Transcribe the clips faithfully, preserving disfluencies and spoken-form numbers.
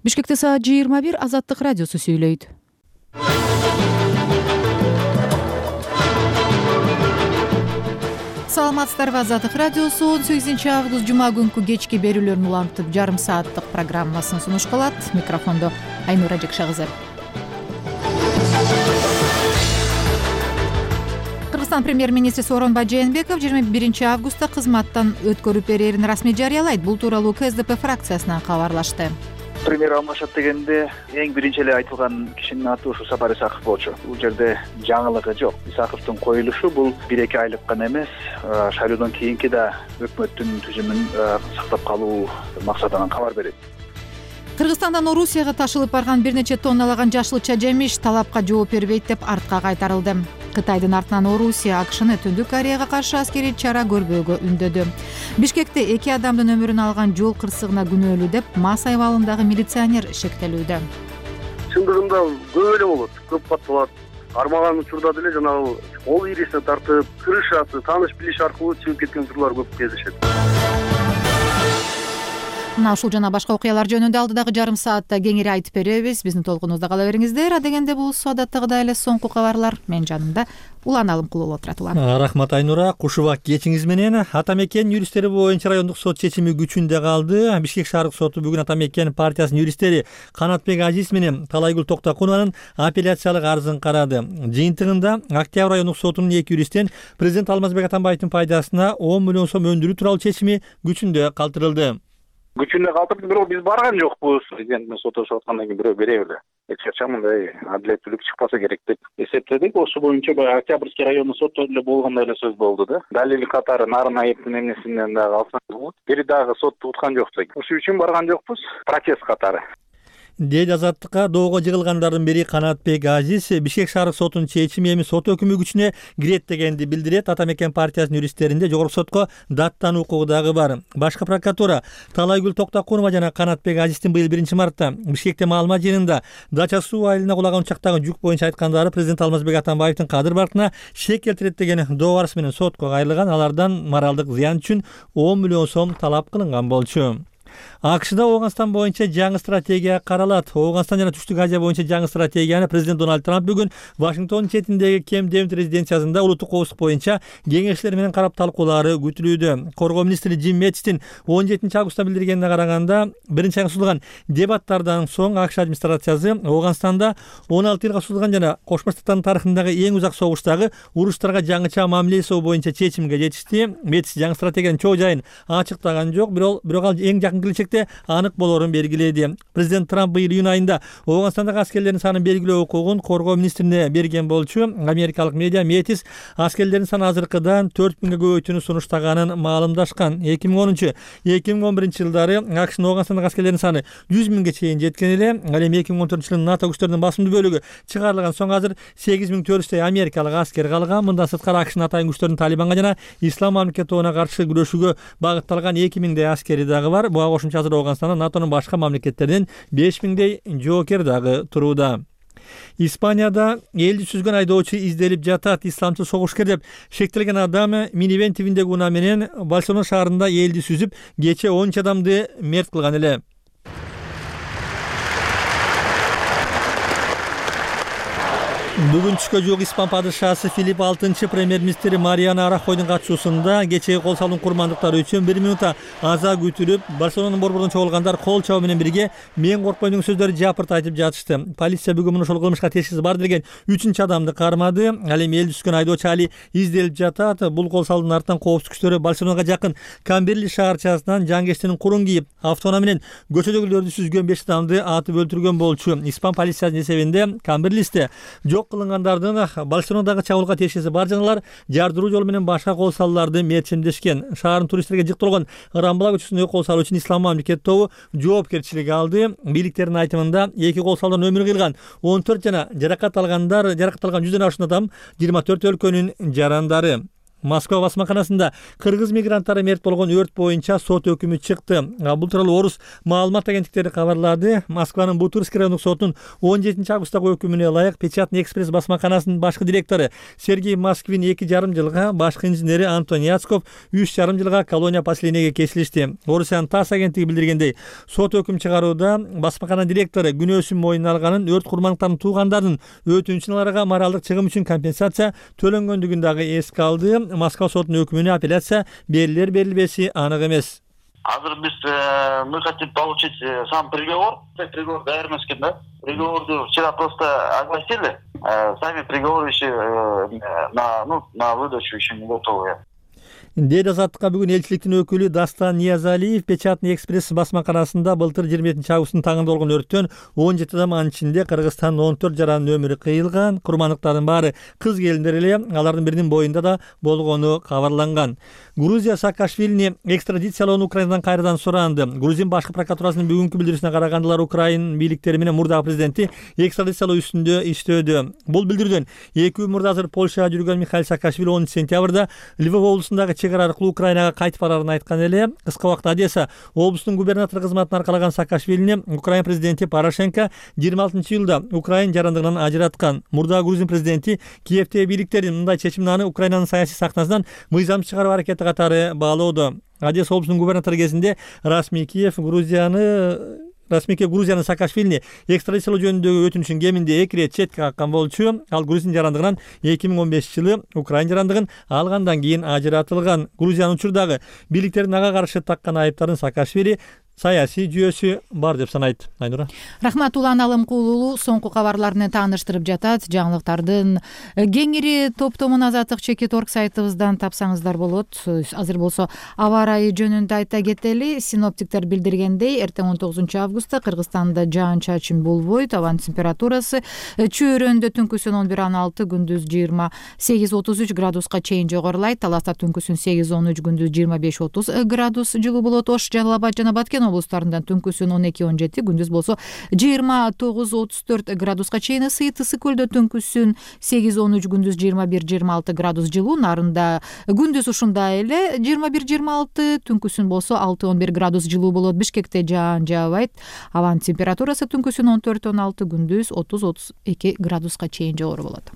Бишкекте саат жыйырма бир. Азаттык радиосу сүйлөйт. Саламатсыздарбы, Азаттык радиосу он сегизинчи август жума күнкү кечки берүүлөрүн улантып жарым сааттык программасын сунуш кылат. Микрофондо Айнура Жекшагызы. Кыргызстан премьер-министри Сооронбай Жээнбеков жыйырма биринчи августта кызматтан өткөрүп берерин расмий жарыялайт. Бул тууралуу КСДП фракциясынан кабарлашты. Премьер алмашат дегенде эң биринчи эле айтылган кишинин аты ушу Сапар Исаков болчу. Бул жерде жаңылыгы жок. Исаковдун коюлушу бул бир эки айлык гана эмес, шайлоодон кийинки да өкмөттүн түзүмүн сактап калуу максатынан кабар берет. Кыргызстандан Орусияга ташылып барган бир нече тонналаган жашылча жемиш талапка жооп бербейт деп артка кайтарылды. Кытайдын артынан Орусия АКШны Түндүк Кореяга каршы аскерий чара көрбөөгө үндөдү. Бишкекте эки адамдын өмүрүн алган жол кырсыгына күнөөлүү деп МАЗ айвалындагы милиционер шектелүүдө. Чындыгында көп эле болот, көп кат болот. Армаган учурда деле жанагы ол ирисине тартып, кырышасы, тааныш билиш аркылуу чыгып кеткен учурлар көп кездешет. Мына ушул жана башка окуялар жөнүндө алдыдагы жарым саатта кеңири айтып беребиз. Биздин толкунубузда кала бериңиздер. А дегенде бул адаттагыдай эле соңку кабарлар. Мен жанымда Улан Алымкулов отурат. Улан. Рахмат Айнура. Кушубак кечиңиз менен. Атамекен юристтери боюнча райондук сот чечими күчүндө калды. Бишкек шаардык соту бүгүн Атамекен партиясынын юристтери Канатбек Азиз менен Талайгүл Токтокунованын апелляциялык арызын карады. Жыйынтыгында Октябрь райондук сотунун эки юристтен президент Алмазбек Атамбаевдин пайдасына он миллион сом өндүрүү тууралуу чечими күчүндө калтырылды. Күчүндө калтырды, бирок биз барган жокпуз. Президент менен сотошуп аткандан кийин бирөө бере берди. Эч качан мындай адилеттүүлүк чыкпаса керек деп эсептедик. Ошол боюнча баягы Октябрьский райондук сотто эле болгондой эле сөз болду да. Далил катары нарын айыптын эмнесинен дагы алсак болот. Бери дагы сотту уткан жокпуз. Ошол үчүн барган жокпуз. Протест катары. Дейт Азаттыкка доого жыгылгандардын бири Канатбек Азиз Бишкек шаардык сотунун чечими эми сот өкүмү күчүнө кирет дегенди билдирет. Атамекен партиясынын юристтеринде жогорку сотко даттануу укугу дагы бар. Башкы прокуратура Талайгүл Токтокунова жана Канатбек Азиздин быйыл биринчи мартта Бишкекте маалымат жыйынында Дача суу айылына кулаган учактагы жүк боюнча айткандары президент Алмазбек Атамбаевдин кадыр баркына шек келтирет деген доо барысы менен сотко кайрылган. Алардан моралдык зыян үчүн он миллион сом талап кылынган болчу. АКШда Ооганстан боюнча жаңы стратегия каралат. Ооганстан жана Түштүк Азия боюнча жаңы стратегияны президент Дональд Трамп бүгүн Вашингтон четиндеги Кемп Дэвид резиденциясында улуттук коопсуздук боюнча кеңештер менен карап талкуулары күтүлүүдө. Коргоо министри Джим Мэттистин он жетинчи августта билдиргенине караганда, биринчи айга созулган дебаттардан соң АКШ администрациясы Ооганстанда он алты жылга созулган жана Кошмо Штаттардын тарыхындагы эң узак согуштагы уруштарга жаңыча мамиле жасоо боюнча чечимге жетишти. Мэттис жаңы стратегиянын чоо жайын ачыктаган жок, бирок бирок ал эң жакын келечекте анык болорун белгиледи. Президент Трамп быйыл июнь айында Ооганстандагы аскерлердин санын белгилөө укугун коргоо министрине берген болчу. Америкалык медиа Мэттис аскерлердин саны азыркыдан төрт миңге көбөйтүүнү сунуштаганын маалымдашкан. эки миң онунчу эки миң он биринчи жылдары АКШнын Ооганстандагы аскерлердин саны жүз миңге чейин жеткен эле. Ал эми эки миң он төртүнчү жылы НАТО күчтөрүнүн басымдуу бөлүгү чыгарылган соң азыр сегиз миң төрт жүздөй америкалык аскер калган. Мындан сырткары АКШнын атайын күчтөрүнүн Талибанга жана Ислам мамлекети тобуна каршы күрөшүүгө багытталган эки миңдей аскери дагы бар. Буга кошумча азыр Ооганстанда НАТОнун башка мамлекеттеринен беш миңдей жоокер дагы турууда. Испанияда элди сүзгөн айдоочу изделип жатат. Исламчыл согушкер деп шектелген адам минивен тибиндеги унаа менен Барселона шаарында элди сүзүп, кечээ он үч адамды мерт кылган эле. Бүгүн түшкө жук Испан падышасы Филипп алтынчы премьер-министри Мариано Рахойдун катышуусунда кечээ кол салуун курмандыктары үчүн бир минутта аза күтүлүп, Барселонанын борборунан чогулгандар кол чабуу менен бирге мен коркпойм деген сөздөрдү жапырт айтып жатышты. Полиция бүгүн ошол кылмышка тешкиси бар деген үчүнчү адамды кармады. Ал эми элди түшкөн айдоочу али изделип жатат. Бул кол салуунун артынан коопсуздук күчтөрү Барселонага жакын Камберли шаарчасынан жангечтинин курун кийип, автоунаа менен көчөдөгүлөрдү сүзгөн беш адамды атып өлтүргөн болчу. Испан полициясынын эсебинде Камберлисте жок кылынгандардын Барселонадагы чабуулга тиешеси бар жаналар жардыруу жолу менен башка кол салууларды мерчимдешкен. Шаардын туристтерге жыкталган Рамбла көчөсүндөгү кол салуу үчүн Ислам мамлекети тобу жоопкерчилик алды. Бийликтердин айтымында эки кол салуудан өмүрү кыйылган он төрт жана жаракат алгандар, жаракат алган жүздөн ашуун адам жыйырма төрт өлкөнүн жарандары. Москва басмаканасында кыргыз мигранттары мерт болгон өрт боюнча сот өкүмү чыкты. Бул тууралуу Орус маалымат агенттиктери кабарлады. Москванын Бутырский райондук сотунун он жетинчи августтагы өкүмүнө ылайык Печатный экспресс басмаканасынын башкы директору Сергей Москвин эки жарым жылга, башкы инженери Антон Яцков үч жарым жылга колония поселениеге кесилишти. Орусиянын ТАСС агенттиги билдиргендей, сот өкүм чыгарууда басмакана директору күнөөсүн мойнуна алганын, өрт курмандыктарынын туугандарынын өтүнчүн аларга моралдык чыгым үчүн компенсация төлөнгөндүгүн дагы эске алды. Москва сотунун өкүмүнө апелляция берилер берилбеси анык эмес. Азыр биз мы хотим получить сам приговор. Приговор даяр эмес экен да. Приговорду вчера просто огласили. Сами приговоры еще на ну на выдачу еще не готовы. Дейт Азаттыкка бүгүн элчиликтин өкүлү Дастан Ниязалиев. Печатный экспресс басмаканасында былтыр жыйырма экинчи августтун таңында болгон өрттөн он жети адам, анын ичинде Кыргызстандын он төрт жаранын өмүрү кыйылган. Курмандыктардын баары кыз келиндер эле, алардын биринин боюнда да болгону кабарланган. Грузия Саакашвилини экстрадициялоону Украинадан кайрадан суранды. Грузин башкы прокуратурасынын бүгүнкү билдирүүсүнө караганда, Украин бийликтери менен мурдагы президенти экстрадициялоо үстүндө иштөөдө. Бул билдирүүдөн эки үй мурда азыр Польшага жүргөн Михаил Саакашвили онунчу сентябрда Львов облусундагы чегара аркылуу Украинага кайтып барарын айткан эле. Кыска убакта Одесса облусунун губернатору кызматын аркалаган Саакашвилини Украин президенти Порошенко жыйырма алтынчы жылда Украин жарандыгынан ажыраткан. Мурда Грузин президенти Киевтеги бийликтердин мындай чечимин аны Украинанын саясий сахнасынан мыйзам чыгаруу аракети катары баалоодо. Одесса облусунун губернатору кезинде расмий Киев Грузияны Расмийке Грузиянын Саакашвилини экстрадициялоо жөнүндөгү өтүнүшүн кеминде эки ирет четке каккан болчу. Ал Грузин жарандыгынан эки миң он бешинчи жылы Украин жарандыгын алгандан кийин ажыратылган. Грузиянын учурдагы бийликтердин ага каршы таккан айыптарын Саакашвили саясий жүйөсү бар деп санайт. Айнура. Рахмат, Улан Алымкулуу соңку кабарлар менен тааныштырып жатат. Жаңылыктардын кеңири топтомун Азаттык чекит орг сайтыбыздан тапсаңыздар болот. Азыр болсо аба ырайы жөнүндө айта кетели. Синоптиктер билдиргендей, эртең он тогузунчу августта Кыргызстанда жаан чачын болбойт. Абанын температурасы чөйрөндө түнкүсүн он бир он алты, күндүз жыйырма сегиз отуз үч градуска чейин жогорулайт. Таласта түнкүсүн сегиз он үч, күндүз жыйырма беш отуз градус жылуу болот. Ош, Жалал Абад жана Баткен облустарында түнкүсүн он эки он жети, күндүз болсо жыйырма тогуз отуз төрт градуска чейин ысыйт. Ысык көлдө түнкүсүн сегиз он үч, күндүз жыйырма бир жыйырма алты градус жылуу. Нарында күндүз ушундай эле жыйырма бир жыйырма алты, түнкүсүн болсо алты он бир градус жылуу болот. Бишкекте жаан жаабайт. Абанын температурасы түнкүсүн он төрт он алты, күндүз отуз отуз эки градуска чейин жогору болот.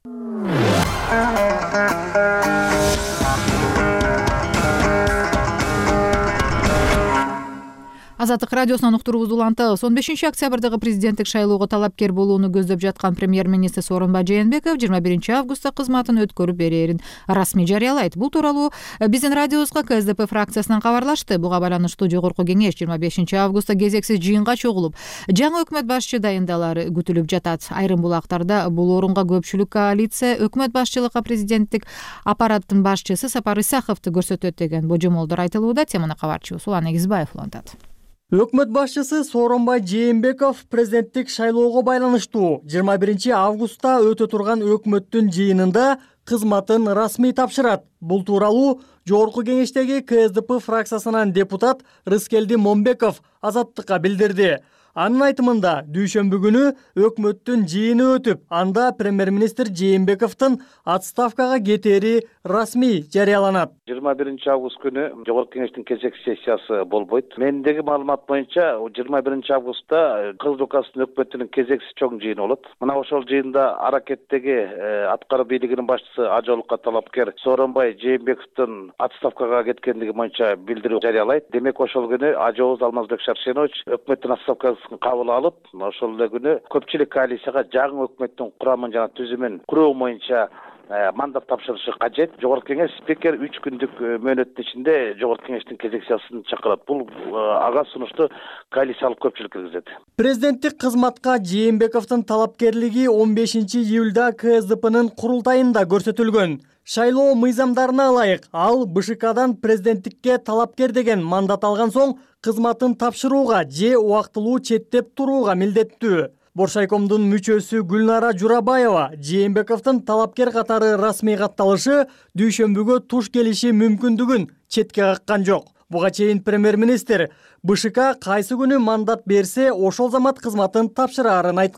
Азаттык радиосунан уктуруубузду улантабыз. он бешинчи октябрдагы президенттик шайлоого талапкер болууну көздөп жаткан премьер-министр Сооронбай Жээнбеков жыйырма биринчи августта кызматын өткөрүп берерин расмий жарыялайт. Бул тууралуу биздин радиобузга ка эс дэ пэ фракциясынан кабарлашты. Буга байланыштуу жогорку кеңеш жыйырма бешинчи августта кезексиз жыйынга чогулуп, жаңы өкмөт башчы дайындалары күтүлүп жатат. Айрым булактарда бул орунга көпчүлүк коалиция өкмөт башчылыкка президенттик аппараттын башчысы Сапар Исаховду көрсөтөт деген божомолдор айтылууда. Теманы кабарчыбыз Улан Эгизбаев улантат. Өкмөт башчысы Сооронбай Жээнбеков президенттик шайлоого байланыштуу жыйырма биринчи августта өтө турган өкмөттүн жыйынында кызматын расмий тапшырат. Бул тууралуу жогорку кеңештеги ка эс дэ пэ фракциясынан депутат Рыскелди Момбеков Азаттыкка билдирди. Анын айтымында дүйшөмбү күнү өкмөттүн жыйыны өтүп, анда премьер-министр Жээнбековдун отставкага кетери расмий жарыяланат. жыйырма биринчи август күнү жогорку кеңештин кезекти сессиясы болбойт. Мендеги маалымат боюнча жыйырма биринчи августта Кыргыз Республикасынын өкмөтүнүн кезекти чоң жыйыны болот. Мына ошол жыйында аракеттеги аткаруу бийлигинин башчысы Ажолукка талапкер Сооронбай Жээнбековдун отставкага кеткендиги боюнча билдирүү жарыялайт. Демек ошол күнү Ажооз Алмазбек Шаршенович өкмөттүн отставкасы кабыл алып, ошол эле күнү көпчүлүк коалицияга жаңы өкмөттүн курамын жана түзүмүн куруу боюнча мандат тапшырышы кажет. Жогорку кеңеш спикер үч күндүк мөөнөттүн ичинде жогорку кеңештин кезек сессиясын чакырат. Бул ага сунушту коалициялык көпчүлүк киргизет. Президенттик кызматка Жээнбековдун талапкерлиги он бешинчи июлда ка эс дэ пэнин курултайында көрсөтүлгөн. Шайлоо мыйзамдарына ылайык ал бэ шэ кадан президенттикке талапкер деген мандат алган соң кызматын тапшырууга же убактылуу четтеп турууга милдеттүү. Боршайкомдун мүчөсү Гүлнара Журабаева Жээнбековдун талапкер катары расмий катталышы дүйшөмбүгө туш келиши мүмкүндүгүн четке каккан жок. Буга чейин премьер-министр бэ шэ ка кайсы күнү мандат берсе, ошол замат кызматын тапшыраарын айткан.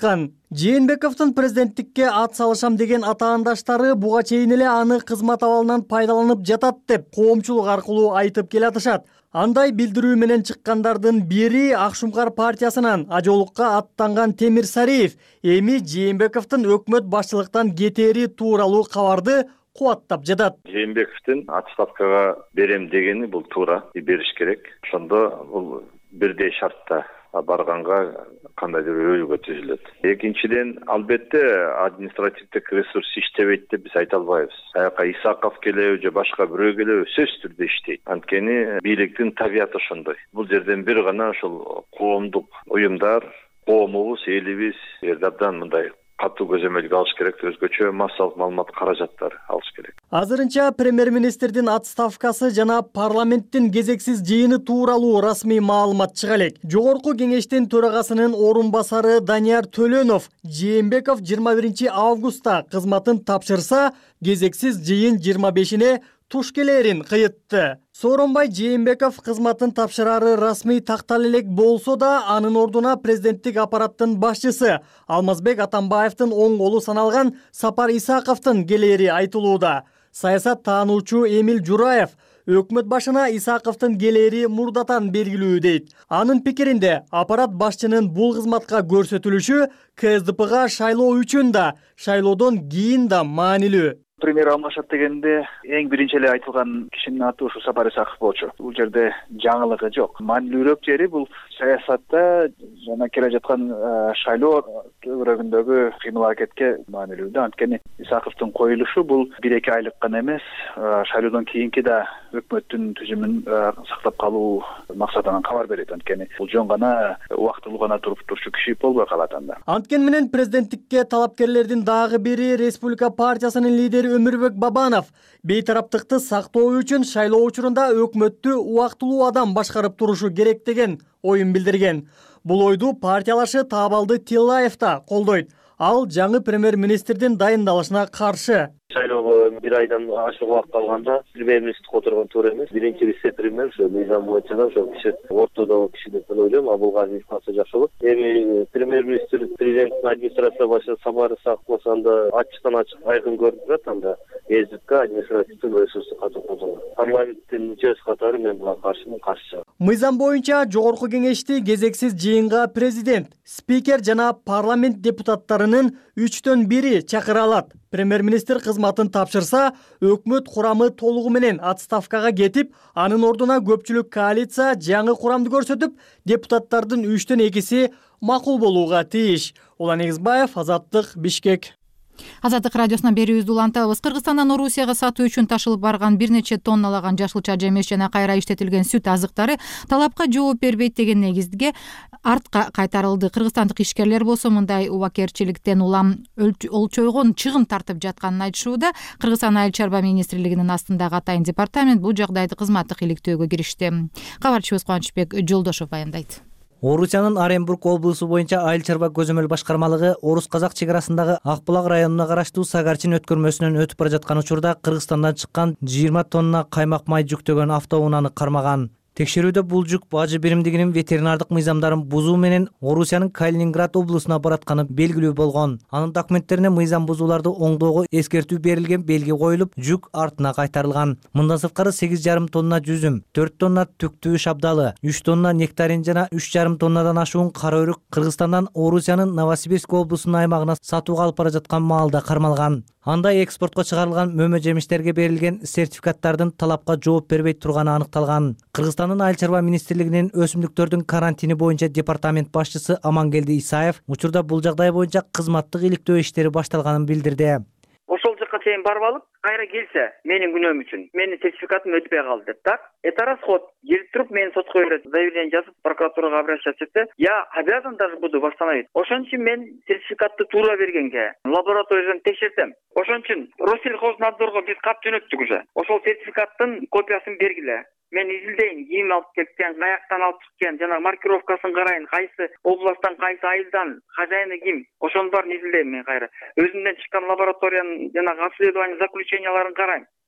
Жээнбековдун президенттикке ат салышам деген атаандаштары буга чейин эле аны кызмат абалынан пайдаланып жатат деп коомчулук аркылуу айтып келатышат. Андай билдирүү менен чыккандардын бири Акшумкар партиясынан ажолукка аттанган Темир Сариев эми Жээнбековдун өкмөт башчылыктан кетери тууралуу кабарды кубаттап жатат. Жээнбековдун отставкага берем дегени бул туура, бериш керек. Ошондо бул бирдей шартта барганга кандайдыр өйгө түзүлөт. Экинчиден, албетте административдик ресурс иштебейт деп биз айта албайбыз. Аяка Исаков келеби же башка бирөө келеби сөзсүз түрдө иштейт. Анткени бийликтин табияты ошондой. Бул жерден бир гана ошол коомдук уюмдар, коомубуз, элибиз жерде абдан мындай катуу көзөмөлгө алыш керек, өзгөчө массалык маалымат каражаттар алыш керек. Азырынча премьер-министрдин отставкасы жана парламенттин кезексиз жыйыны тууралуу расмий маалымат чыга элек. Жогорку кеңештин төрагасынын орун басары Данияр Төлөнов Жээнбеков жыйырма биринчи августта кызматын тапшырса, кезексиз жыйын жыйырма бешине туш келерин кыйытты. Сооронбай Жээнбеков кызматын тапшырары расмий тактала элек болсо да, анын ордуна президенттик аппараттын башчысы Алмазбек Атамбаевдин оң колу саналган Сапар Исаковдун келери айтылууда. Саясат таануучу Эмил Жураев өкмөт башына Исаковдун келери мурдатан белгилүү дейт. Анын пикиринде аппарат башчынын бул кызматка көрсөтүлүшү КСДПга шайлоо үчүн да, шайлоодон кийин да маанилүү. Премьер алмашат дегенде эң биринчи эле айтылган кишинин аты ушу Сапар Исаков болчу. Бул жерде жаңылыгы жок. Маанилүүрөөк жери бул саясатта жана келе жаткан шайлоо төбөрөгүндөгү кыймыл аракетке маанилүү да. Анткени Исаковдун коюлушу бул бир эки айлык гана эмес, шайлоодон кийинки да өкмөттүн түзүмүн сактап калуу максатынан кабар берет. Анткени бул жөн гана убактылуу гана туруп турчу киши болбой калат анда. Анткени менен президенттикке талапкерлердин дагы бири Республика партиясынын лидери Өмүрбек Бабанов бейтараптыкты сактоо үчүн шайлоо учурунда өкмөттү убактылуу адам башкарып турушу керек деген оюн билдирген. Бул ойду партиялашы Таабалды Тиллаев да колдойт. Ал жаңы премьер-министрдин дайындалышына каршы. Шайлоого бир айдан ашык убакыт калганда премьер-министр которгон туура эмес. Биринчи вице-премьер ошо мыйзам боюнча да ошол киши ортодогу киши деп ойлойм. Абулгазиев калса жакшы болот. Эми премьер-министр президенттин администрация башчысы Сапар Исаков болсо анда ачыктан ачык айкын көрүнүп турат. Анда ЭСДК административдин ресурсу катуу колдонулат. Парламенттин мүчөсү катары мен буга каршымын, каршы. Мыйзам боюнча жогорку кеңешти кезексиз жыйынга президент, спикер жана парламент депутаттарынын үчтөн бири чакыра алат. Премьер-министр кызматын тапшырса, өкмөт курамы толугу менен отставкага кетип, анын ордуна көпчүлүк коалиция жаңы курамды көрсөтүп, депутаттардын үчтөн экиси макул болууга тийиш. Улан Эгизбаев, Азаттык, Бишкек. Азаттык радиосунан берүүбүздү улантабыз. Кыргызстандан Орусияга сатуу үчүн ташылып барган бир нече тонналаган жашылча жемиш жана кайра иштетилген сүт азыктары талапка жооп бербейт деген негизге артка кайтарылды. Кыргызстандык ишкерлер болсо мындай убакерчиликтен улам олчойгон чыгым тартып жатканын айтышууда. Кыргызстан айыл чарба министрлигинин астындагы атайын департамент бул жагдайды кызматтык иликтөөгө киришти. Кабарчыбыз Кубанычбек Жолдошов баяндайт. Орусиянын Оренбург облусу боюнча айыл чарба көзөмөл башкармалыгы Орус-Казак чек арасындагы Акбулак районуна караштуу Сагарчин өткөрмөсүнөн өтүп бара жаткан учурда Кыргызстандан чыккан жыйырма тонна каймак май жүктөгөн автоунааны кармаган. Текшерүүдө бул жүк бажы биримдигинин ветеринардык мыйзамдарын бузуу менен Орусиянын Калининград облусуна баратканы белгилүү болгон. Анын документтерине мыйзам бузууларды оңдоого эскертүү берилген белги коюлуп, жүк артына кайтарылган. Мындан сырткары сегиз жарым тонна жүзүм, төрт тонна түктүү шабдалы, үч тонна нектарин жана үч жарым тоннадан ашуун кара өрүк Кыргызстандан Орусиянын Новосибирск облусунун аймагына сатууга алып бара жаткан маалда кармалган. Анда экспортко чыгарылган мөмө жемиштерге берилген сертификаттардын талапка жооп бербей турганы аныкталган. Кыргызстандын айыл чарба министрлигинин өсүмдүктөрдүн карантини боюнча департамент башчысы Амангелди Исаев учурда бул жагдай боюнча кызматтык иликтөө иштери башталганын билдирди. Ошол жакка чейин барып алып, кайра келсе, менин күнөөм үчүн, менин сертификатым өтпөй калды деп так. Это расход. Келип туруп мен сотко берет, заявление жазып, прокуратурага обращаться этсе, я обязан даже буду восстановить. Ошон үчүн мен сертификатты туура бергенге лабораториядан текшертем. Ошон үчүн Россельхознадзорго биз кат жөнөттүк уже. Ошол сертификаттын копиясын бергиле. Мен изилдейин, ким алып кеткен, каяктан алып чыккан, жана маркировкасын карайын, кайсы областтан, кайсы айылдан, хозяины ким. Ошонун баарын изилдейм мен кайра. Өзүмдөн чыккан лабораториянын жана обследование заключенияларын карайм.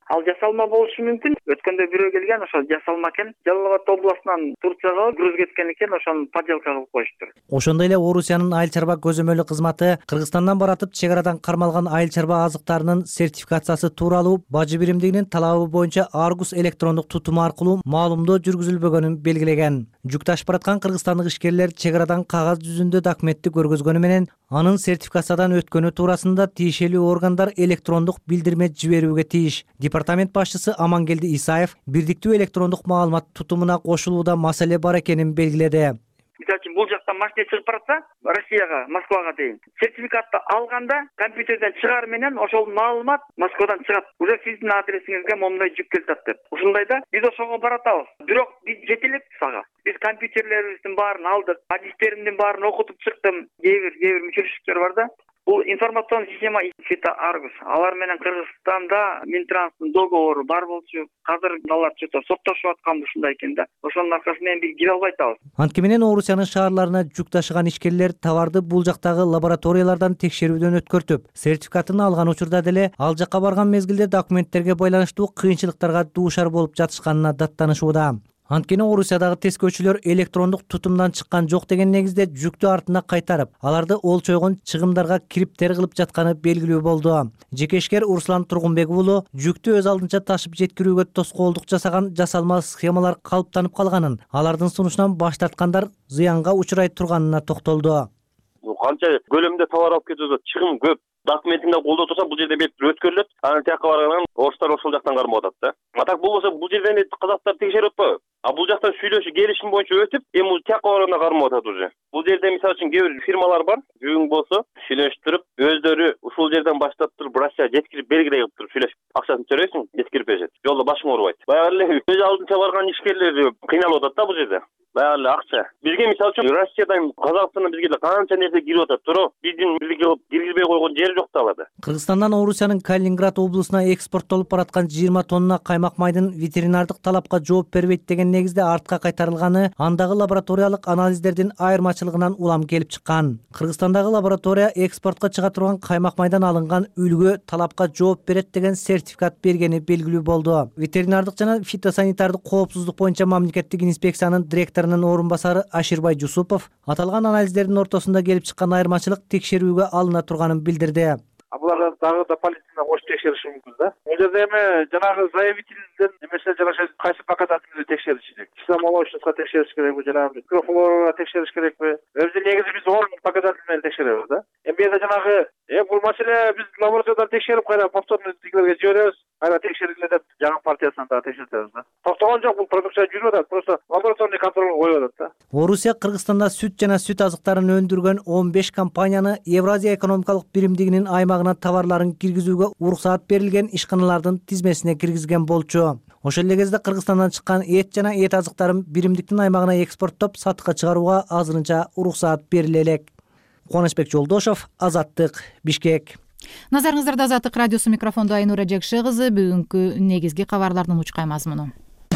ал жасалма болушу мүмкүн. Өткөндө бирөө келген, ошо жасалма экен. Жалал Абад областынан Турцияга груз кеткен экен, ошону подделка кылып коюштур. Ошондой эле Орусиянын айыл чарба көзөмөлү кызматы Кыргызстандан баратып чек арадан кармалган айыл чарба азыктарынын сертификациясы тууралуу бажы биримдигинин талабы боюнча Аргус электрондук тутуму аркылуу маалымдоо жүргүзүлбөгөнүн белгилеген. Жүк ташып бараткан кыргызстандык ишкерлер чек арадан кагаз жүзүндө документти көргөзгөнү менен анын сертификациядан өткөнү туурасында тиешелүү органдар электрондук билдирме жиберүүгө тийиш. Департамент башчысы Амангелди Исаев бирдиктүү электрондук маалымат тутумуна кошулууда маселе бар экенин белгиледи. Мисалы үчүн бул жактан машина чыгып баратса, Россияга, Москвага дейин, сертификатты алганда компьютерден чыгар менен ошол маалымат Москвадан чыгат. Уже сиздин адресиңизге момундай жүк келет деп. Ушундайда биз ошого баратабыз. Бирок биз жетелек сага. Биз компьютерлерибиздин баарын алдык, адистеримдин баарын окутуп чыктым. Кээ бир кээ бир мүчөлүштөр бар да. Бул информационный система Фита Аргус. Алар менен Кыргызстанда Минтранстын договору бар болчу. Азыр алар чөтө соттошуп аткан ушундай экен да. Ошонун аркасы менен биз кире албай атабыз. Анткени менен Орусиянын шаарларына жүк ташыган ишкерлер товарды бул жактагы лабораториялардан текшерүүдөн өткөртүп, сертификатын алган учурда деле ал жакка барган мезгилде документтерге байланыштуу кыйынчылыктарга дуушар болуп жатышканына даттанышууда. Анткени Орусиядагы тескөөчүлөр электрондук тутумдан чыккан жок деген негизде жүктү артына кайтарып, аларды олчойгон чыгымдарга кириптер кылып жатканы белгилүү болду. Жекешкер Руслан Тургунбек уулу жүктү өз алдынча ташып жеткирүүгө тоскоолдук жасаган жасалма схемалар калыптанып калганын, алардын сунушунан баш тарткандар зыянга учурай турганына токтолду. Канча көлөмдө товар алып кетүүгө чыгым көп. Документиңде колдо турса, бул жерде бет өткөрүлөт. Анан тияка баргандан орустар ошол жактан кармап атат да. Атак болбосо бул жерден казактар текшерип атпайбы? А бул жактан сүйлөшүп, келишим боюнча өтүп, эми бул тияка барганда кармап атат уже. Бул жерде мисалы үчүн кээ бир фирмалар бар, жүгүң болсо, сүйлөшүп туруп, өздөрү ушул жерден баштап туруп Россияга жеткирип белгилей кылып туруп сүйлөшүп, акчасын төрөйсүң, жеткирип беришет. Жолдо башың оорубайт. Баягы эле өз алдынча барган ишкерлер кыйналып атат да бул жерде. Баягы эле акча. Бизге мисалы үчүн Россиядан Казакстандан бизге деле канча нерсе кирип атат, туруп, биздин бирге кылып киргизбей койгон жер жок да аларда. Кыргызстандан Орусиянын Калининград облусуна экспорттолуп бараткан жыйырма тонна каймак майдын ветеринардык талапка жооп бербейт деген негизде артка кайтарылганы андагы лабораториялык анализдердин айырмачылыгынан улам келип чыккан. Кыргызстандагы лаборатория экспортко чыга турган каймак майдан алынган үлгү талапка жооп берет деген сертификат бергени белгилүү болду. Ветеринардык жана фитосанитардык коопсуздук боюнча мамлекеттик инспекциянын директорунун орун басары Аширбай Жусупов аталган анализдердин ортосунда келип чыккан айырмачылык текшерүүгө алына турганын билдирди. Буларга дагы да полициядан кошуп текшериши мүмкүн да. Бул жерде эми жанагы заявительден эмесе жараша кайсы показательди текшериш керек. Кисломолочностько текшериш керекби, жанагы микрофлорага текшериш керекби? Өзү негизи биз он показатель менен текшеребиз да. Эми бу жерде жанагы э бул маселе биз лабораториядан текшерип кайра повторно тигилерге жиберебиз. Кайра текшергиле деп жаңы партиясынан дагы текшертебиз да. Токтогон жок, бул продукция жүрүп атат, просто лабораторный контролго коюп атат да. Орусия Кыргызстанда сүт жана сүт азыктарын өндүргөн он беш компанияны Евразия экономикалык биримдигинин аймагына товарларын киргизүүгө уруксаат берилген ишканалардын тизмесине киргизген болчу. Ошол эле кезде Кыргызстандан чыккан эт жана эт азыктарын биримдиктин аймагына экспорттоп сатыкка чыгарууга азырынча уруксаат бериле элек. Кубанычбек Жолдошов, Азаттык, Бишкек. Назарыңыздарда Азаттык радиосу, микрофондо Айнура Жекше кызы. Бүгүнкү негизги кабарлардын учкай мазмуну.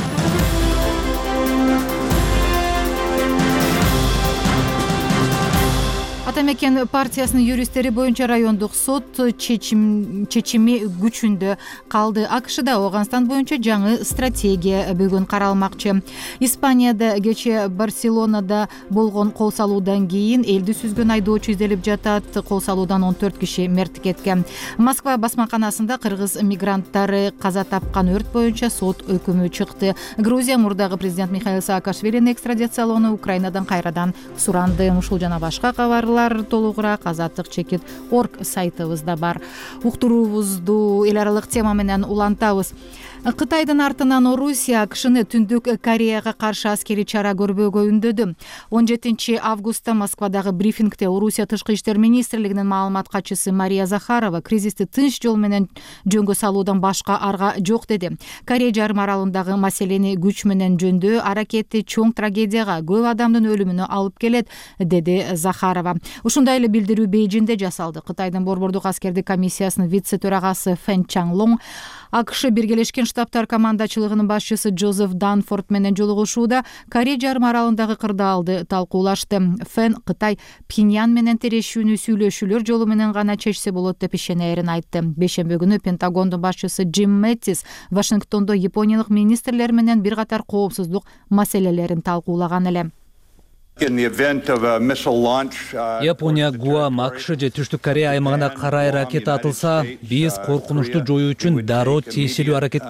Атамекен партиясынын юристтери боюнча райондук сот чечим чечими күчүндө калды. АКШда Ооганстан боюнча жаңы стратегия бүгүн каралмакчы. Испанияда кечээ Барселонада болгон кол салуудан кийин элди сүзгөн айдоочу изделип жатат. Кол салуудан он төрт киши мерт кеткен. Москва басмаканасында кыргыз мигранттары каза тапкан өрт боюнча сот өкүмү чыкты. Грузия мурдагы президент Михаил Саакашвилини экстрадициялоону Украинадан кайрадан суранды. Ушул жана башка кабарлар толугураак Азаттык чекит орг сайтыбызда бар. Уктуруубузду эл аралык тема менен улантабыз. Кытайдын артынан Орусия АКШны Түндүк Кореяга каршы аскерий чара көрбөөгө үндөдү. он жетинчи августта Москвадагы брифингде Орусия тышкы иштер министрлигинин маалымат катчысы Мария Захарова кризисти тынч жол менен жөнгө салуудан башка арга жок деди. Корея жарым аралындагы маселени күч менен жөндөө аракети чоң трагедияга, көп адамдын өлүмүнө алып келет, деди Захарова. Ушундай эле билдирүү Бейжиңде жасалды. Кытайдын борбордук аскердик комиссиясынын вице төрагасы Фэн Чанлонг АКШ Биргелешкен штабтар командачылыгынын башчысы Джозеф Данфорд менен жолугушууда Корей жарым аралындагы кырдаалды талкуулашты. Фэн Кытай Пхеньян менен терешүүнү сүйлөшүүлөр жолу менен гана чечсе болот деп ишенерин айтты. Бешембе күнү Пентагондун башчысы Джим Мэттис Вашингтондо япониялык министрлер менен бир катар коопсуздук маселелерин талкуулаган эле. Япония, Гуам, АКШ же Түштүк Корея аймагына карай ракета атылса, биз коркунучту жоюу үчүн дароо тиешелүү аракет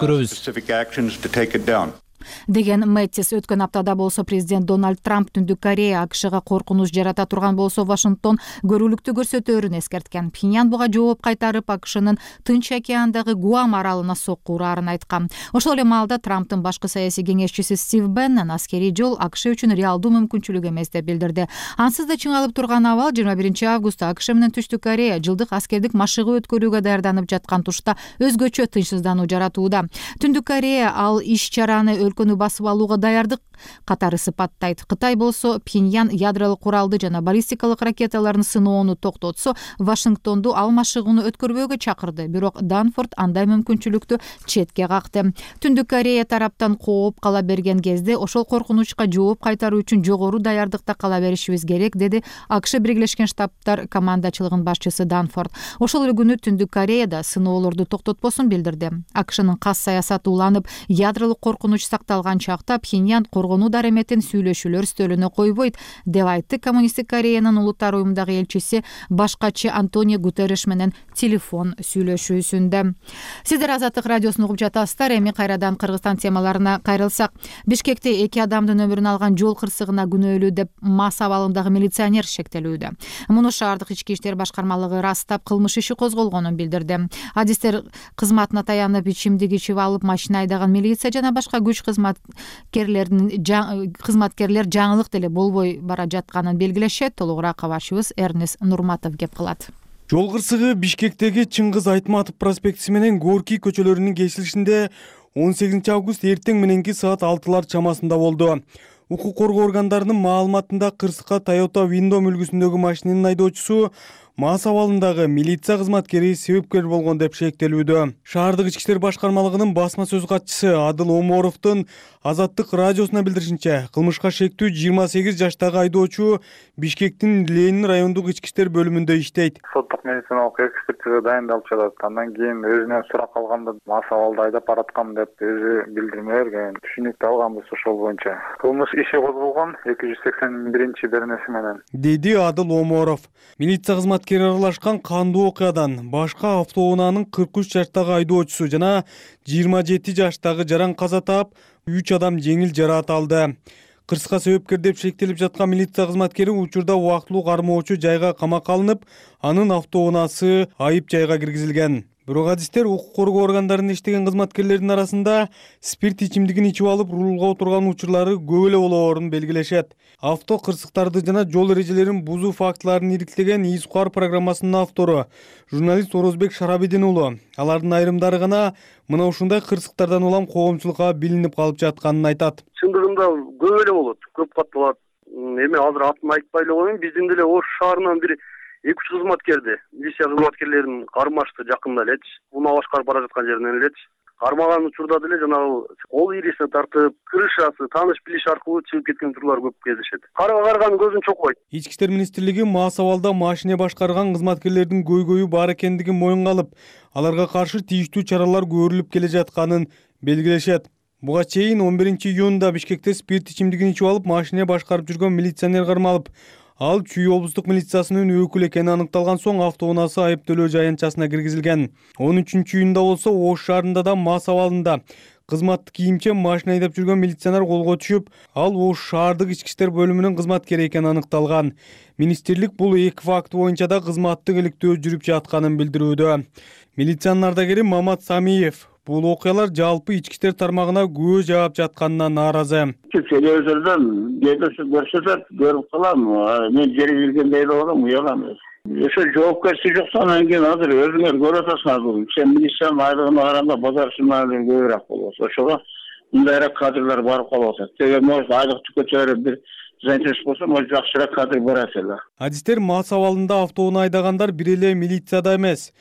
көрөбүз деген Мэттис. Өткөн аптада болсо президент Дональд Трамп Түндүк Корея АКШга коркунуч жарата турган болсо Вашингтон көрүүлүктү көрсөтөөрүн эскерткен. Пхеньян буга жооп кайтарып АКШнын Тынч океандагы Гуам аралына сокку урарын айткан. Ошол эле маалда Трамптын башкы саясий кеңешчиси Стив Беннон аскерий жол АКШ үчүн реалдуу мүмкүнчүлүк эмес деп билдирди. Ансыз да чыңалып турган абал жыйырма биринчи августта АКШ менен Түштүк Корея жылдык аскердик машыгуу өткөрүүгө даярданып жаткан тушта өзгөчө тынчсыздануу жаратууда. Түндүк Корея ал иш чараны өлкөнү басып алууга даярдык катары сыпаттайт. Кытай болсо Пхеньян ядролук куралды жана баллистикалык ракеталарын сыноону токтотсо, Вашингтонду ал машыгууну өткөрбөөгө чакырды. Бирок Данфорд андай мүмкүнчүлүктү четке какты. Түндүк Корея тараптан кооп кала берген кезде ошол коркунучка жооп кайтаруу үчүн жогору даярдыкта кала беришибиз керек, деди АКШ Биргелешкен Штабтар командачылыгынын башчысы Данфорд. Ошол эле күнү Түндүк Кореяда сыноолорду токтотпосун билдирди. АКШнын кас саясаты уланып, ядролук коркунуч сакталган чакта Пхеньян коргонуу дареметин сүйлөшүүлөр стөлүнө койбойт, деп айтты Коммунисттик Кореянын улуттар уюмундагы элчиси башкачы Антонио Гутерриш менен телефон сүйлөшүүсүндө. Сиздер Азаттык радиосун угуп жатасыздар. Эми кайрадан Кыргызстан темаларына кайрылсак, Бишкекте эки адамдын өмүрүн алган жол кырсыгына күнөөлүү деп МАС абалындагы милиционер шектелүүдө. Муну шаардык ички иштер башкармалыгы ырастап кылмыш иши козголгонун билдирди. Адистер кызматына таянып ичимдик ичип алып машина айдаган милиция жана башка күч кызматкерлеринин кызматкерлер жаңылык деле болбой бара жатканын белгилешет. Толугураак кабарчыбыз Эрнес Нурматов кеп кылат. Жол кырсыгы Бишкектеги Чыңгыз Айтматов проспектиси менен Горький көчөлөрүнүн кесилишинде он сегизинчи август эртең мененки саат алтылар чамасында болду. Укук коргоо органдарынын маалыматында кырсыкка Toyota Windom үлгүсүндөгү машинанын айдоочусу МАС абалындагы милиция кызматкери себепкер болгон деп шектелүүдө. Шаардык ички иштер башкармалыгынын басма сөз катчысы Адыл Оморовдун Азаттык радиосуна билдиришинче, кылмышка шектүү жыйырма сегиз жаштагы айдоочу Бишкектин Ленин райондук ички иштер бөлүмүндө иштейт. Соттук медициналык экспертиза дайындалып жатат. Андан кийин өзүнөн сурак алганда МАС абалда айдап бараткам деп өзү билдирме берген. Түшүнүктү алганбыз ошол боюнча. Кылмыш иши козголгон эки жүз сексен биринчи беренеси менен, деди Адыл Оморов. Милиция кызматкери аралашкан кандуу окуядан башка автоунаанын кырк үч жаштагы айдоочусу жана жыйырма жети жаштагы жаран каза таап, үч адам жеңил жараат алды. Кырсыкка себепкер деп шектелип жаткан милиция кызматкери учурда убактылуу кармоочу жайга камакка алынып, анын автоунаасы айып жайга киргизилген. Бирок адистер укук коргоо органдарында иштеген кызматкерлердин арасында спирт ичимдигин ичип алып рулга отурган учурлары көп эле болоорун белгилешет. Авто кырсыктарды жана жол эрежелерин бузуу фактыларын ириктеген ИСУКАР программасынын автору журналист Орозбек Шарабидин уулу. Алардын айрымдары гана мына ушундай кырсыктардан улам коомчулукка билинип калып жатканын айтат. Чындыгында көп эле болот, көп катты болот. Эми азыр атын айтпай эле коеюн, биздин деле Ош шаарынан бир эки үч кызматкерди, милиция кызматкерлерин кармашты жакында элечи. Унаа башкарып бара жаткан жеринен элечи. Кармаган учурда деле жанагы кол ирисине тартып, крышасы, тааныш билиш аркылуу чыгып кеткен учурлар көп кездешет. Карга карган көзүн чокпойт. Ички иштер министрлиги МАС абалда машина башкарган кызматкерлердин көйгөйү бар экендигин моюнга алып, аларга каршы тийиштүү чаралар көрүлүп келе жатканын белгилешет. Буга чейин он биринчи июнда Бишкекте спирт ичимдигин ичип алып, машина башкарып жүргөн милиционер кармалып, ал Чүй облустук милициясынын өкүлү экени аныкталган соң автоунаасы айыптөлөө жайынчасына киргизилген. он үчүнчү июнда болсо Ош шаарында да МАС абалында кызматтык кийимче машина айдап жүргөн милиционер колго түшүп, ал Ош шаардык ички иштер бөлүмүнүн кызматкери экени аныкталган. Министрлик бул эки факт боюнча да кызматтык иликтөө жүрүп жатканын билдирүүдө. Милициянын ардагери Мамат Самиев бул окуялар жалпы ички иштер тармагына күбө жаап жатканына нааразы. Телевизордон видеосу көрсөтөт, көрүп калам. Мен жери билгендей болом, уялам. Ошо жоопкерчилик жок, анан кийин азыр өзүңөр көрүп атасыңар. Сен милициянын айлыгына караганда базар сымалары көбүрөөк болот. Ошого мындайраак кадрлар барып калып атат. Теге может айлык түкөчөлөр бир занятость болсо, может жакшыраак кадр барат эле. Адистер МАС абалында автоунаа айдагандар бир эле милицияда эмес,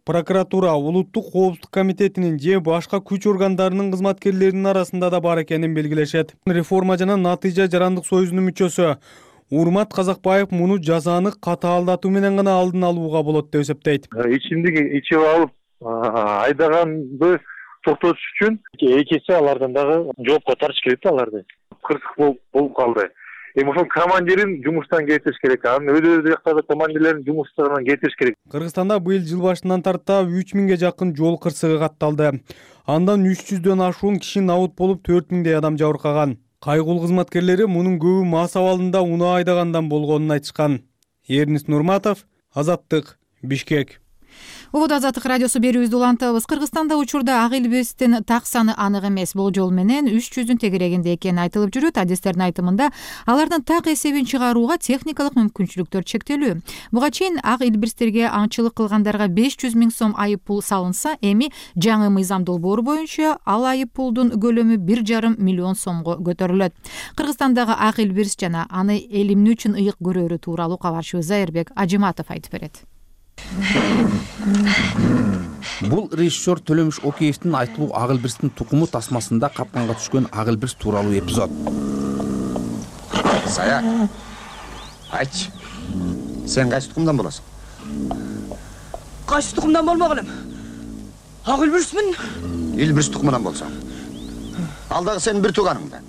прокуратура, улуттук коопсуздук комитетинин же башка күч органдарынын кызматкерлеринин арасында да бар экенин белгилешет. Реформа жана Натыйжа жарандык союзунун мүчөсү Урмат Казакбаев муну жазаны катаалдатуу менен гана алдын алууга болот деп эсептейт. Ичимдик ичип алып айдаганды токтотуш үчүн экиси алардан дагы жоопко тартыш керек да аларды. Кырсык болуп калды. Эми ошол командирин жумуштан кетириш керек. Анын өз жактагы командирлерин жумуштан кетириш керек. Кыргызстанда быйыл жыл башынан тарта үч миңге жакын жол кырсыгы катталды. Андан үч жүздөн ашуун киши набыт болуп, төрт миңдей адам жабыркаган. Кайгул кызматкерлери мунун көбү мас абалында унаа айдагандан болгонун айтышкан. Эрнис Нурматов, Азаттык, Бишкек. Убада Азаттык радиосу берүүбүздү улантабыз. Кыргызстанда учурда ак илбирстин так саны анык эмес. Болжол менен үч жүздүн тегерегинде экени айтылып жүрөт. Адистердин айтымында алардын так эсебин чыгарууга техникалык мүмкүнчүлүктөр чектелүү. Буга чейин ак илбирстерге аңчылык кылгандарга беш жүз миң сом айып пул салынса, эми жаңы мыйзам долбоору боюнча ал айып пулдун көлөмү бир жарым миллион сомго көтөрүлөт. Кыргызстандагы ак илбирс жана аны эл эмне үчүн ыйык көрөрү тууралуу кабарчыбыз Зайырбек Ажиматов айтып берет. Бул режиссер Төлөмүш Океевдин айтылуу ак илбирстин тукуму тасмасында капканга түшкөн ак илбирс тууралуу эпизод. Сая, айтчы, сен кайсы тукумдан болосуң? Кайсы тукумдан болмок элем? Ак илбирсмин. Илбирс тукумунан болсоң. Ал дагы сенин бир тууганыңдан.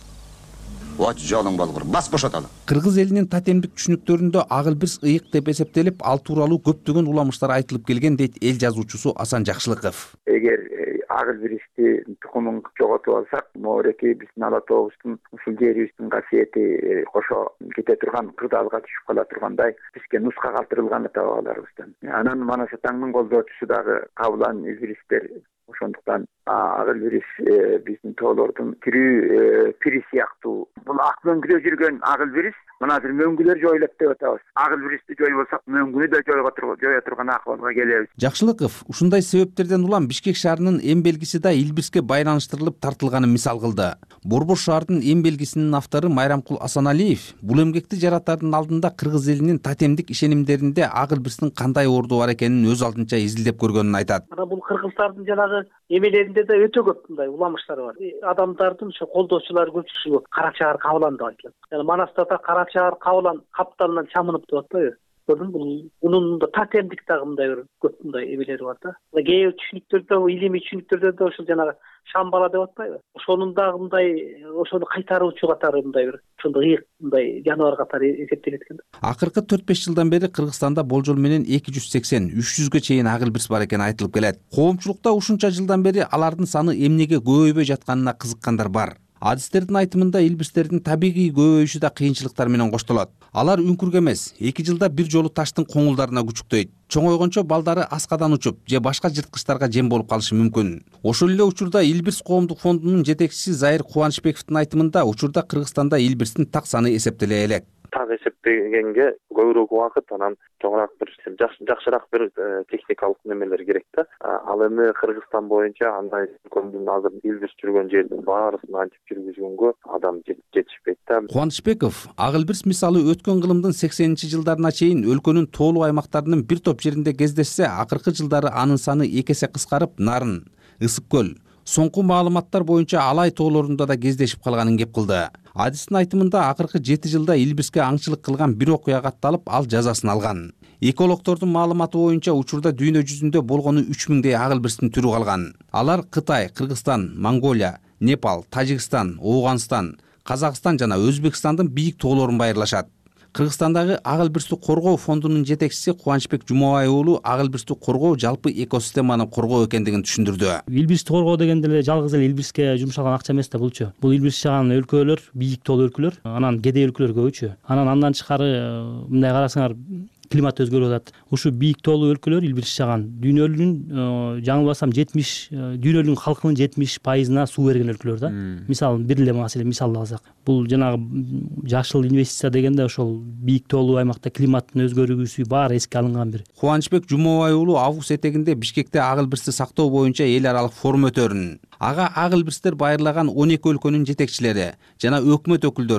Оч жолуң болгур, бас бошоталы. Кыргыз элинин тотемдик түшүнүктөрүндө ак илбирс ыйык деп эсептелип, ал тууралуу көптөгөн уламыштар айтылып келген дейт эл жазуучусу Асан Жакшылыков. Эгер ак илбирсти тукумун жоготуп алсак, моореки биздин ала тообуздун, ушул жерибиздин касиети кошо кете турган кырдаалга түшүп кала тургандай бизге нуска калтырылганын таба аларбыздан. Анан мана ошо таңдын колдоочусу дагы кабылан илбиристер. Ошондуктан ак илбирс биздин тоолордун тирүү пири сыяктуу. Бул ак мөңгүдө жүргөн ак илбирс мына азыр мөңгүлөр жоюлат деп атабыз. Ак илбирсти жоюп алсак, мөңгүнү да жоя турган акыбалга келебиз. Жакшылыков ушундай себептерден улам Бишкек шаарынын эм белгиси да илбирске байланыштырылып тартылганын мисал кылды. Борбор шаардын эм белгисинин автору Майрамкул Асаналиев бул эмгекти жаратардын алдында кыргыз элинин тотемдик ишенимдеринде ак илбирстин кандай орду бар экенин өз алдынча изилдеп көргөнүн айтат. Ана бул кыргыздардын жанагы эмелеринде да өтө көп мындай уламыштар бар. Адамдардын ошо колдоочулары көпчүлүгү Кара чаар Кабылан деп айтылат. Жана Манастата Кара чаар Кабылан капталынан чамынып деп атпайбы? Көрдүң бул мунун да тотемдик дагы мындай бир көп мындай эмелери бар да. Кээ түшүнүктөрдө, илимий түшүнүктөрдө да ошол жанагы шамбала деп атпайбы? Ошонун дагы мындай ошону кайтаруучу катары мындай бир ошондой ыйык мындай жаныбар катары эсептелет экен. Акыркы төрт беш жылдан бери Кыргызстанда болжол менен эки жүз сексен үч жүзгө чейин ак илбирс бар экени айтылып келет. Коомчулукта ушунча жылдан бери алардын саны эмнеге көбөйбөй жатканына кызыккандар бар. Адистердин айтымында илбирстердин табигый көбөйүшү да кыйынчылыктар менен коштолот. Алар үңкүргө эмес, эки жылда бир жолу таштын коңулдарына күчүктөйт. Чоңойгончо балдары аскадан учуп же башка жырткычтарга жем болуп калышы мүмкүн. Ошол эле учурда Илбирс коомдук фондунун жетекчиси Зайыр Кубанычбековдун айтымында учурда Кыргызстанда илбирстин так саны эсептеле элек. Так эсептегенге көбүрөөк убакыт анан чоңураак бир жакшыраак бир техникалык немелер керек да. Ал эми Кыргызстан боюнча андай көмдүн азыр илбирс жүргөн жердин баарысын антип жүргүзгөнгө адам жетишпейт да. Кубанычбеков ак илбирс мисалы өткөн кылымдын сексенинчи жылдарына чейин өлкөнүн тоолуу аймактарынын бир топ жеринде кездешсе, акыркы жылдары анын саны эки эсе кыскарып, Нарын, Ысык көл, соңку маалыматтар боюнча Алай тоолорунда да кездешип калганын кеп кылды. Адистин айтымында акыркы жети жылда илбирске аңчылык кылган бир окуя катталып, ал жазасын алган. Экологдордун маалыматы боюнча учурда дүйнө жүзүндө болгону үч миңдей ак илбирстин түрү калган. Алар Кытай, Кыргызстан, Монголия, Непал, Тажикстан, Ооганстан, Казакстан жана Өзбекстандын бийик тоолорун байырлашат. Кыргызстандагы ак илбирсти коргоо фондунун жетекчиси Кубанычбек Жумабай уулу ак илбирсти коргоо жалпы экосистеманы коргоо экендигин түшүндүрдү. Илбирсти коргоо дегенде эле жалгыз эле илбирске жумшалган акча эмес да булчу. Бул илбирс жаган өлкөлөр, бийик тоолуу өлкөлөр, анан кедей өлкөлөр көбүчү. Анан андан тышкары мындай карасаңар климат өзгөрүп атат. Ушу бийик тоолуу өлкөлөр илбирс жаган дүйнөнүн жаңылбасам жетимиш дүйнөнүн халкынын жетимиш пайызына суу берген өлкөлөр да. Мисалы бир эле маселе мисал алсак, бул жанагы жашыл инвестиция дегенде ошол бийик тоолуу аймакта климаттын өзгөрүүсү баары эске алынган бир. Кубанычбек Жумабай уулу август этегинде Бишкекте ак илбирсти сактоо боюнча эл аралык форум өтөрүн. Ага ак илбирстер байырлаган он эки өлкөнүн жетекчилери жана өкмөт өкүлдөрү,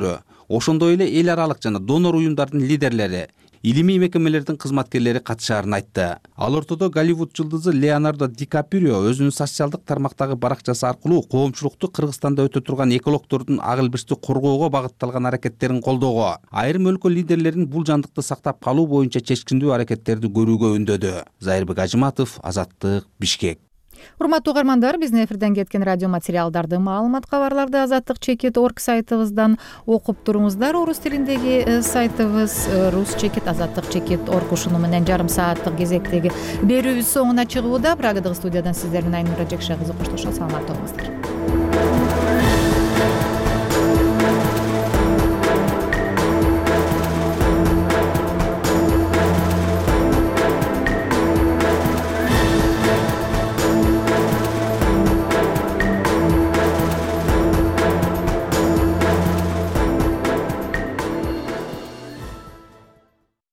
ошондой эле эл аралык жана донор уюмдардын лидерлери, илимий мекемелердин кызматкерлери катышаарын айтты. Ал ортодо Голливуд жылдызы Леонардо Ди Каприо өзүнүн социалдык тармактагы баракчасы аркылуу коомчулукту Кыргызстанда өтө турган экологдордун ак илбирсти коргоого багытталган аракеттерин колдоого, айрым өлкө лидерлерин бул жандыкты сактап калуу боюнча чечкиндүү аракеттерди көрүүгө үндөдү. Зайырбек Ажыматов, Азаттык, Бишкек. Урматтуу угармандар, биздин эфирден кеткен радио материалдарды, маалымат, кабарларды азаттык чекит орг сайтыбыздан окуп туруңуздар. Орус тилиндеги сайтыбыз рус чекит азаттык чекит орг. Ушуну менен жарым сааттык кезектеги берүүбүз соңуна чыгууда. Прагадагы студиядан сиздер менен Айнура Жекше кызы коштошот. Саламатта болуңуздар.